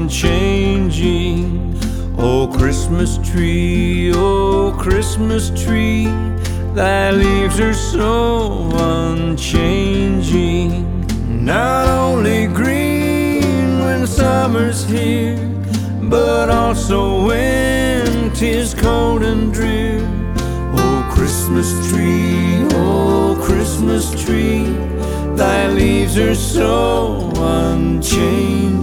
changing. Oh Christmas tree, oh Christmas tree, thy leaves are so unchanging. Not only green when summer's here, but also when 'tis cold and drear. Oh Christmas tree, thy leaves are so unchanging.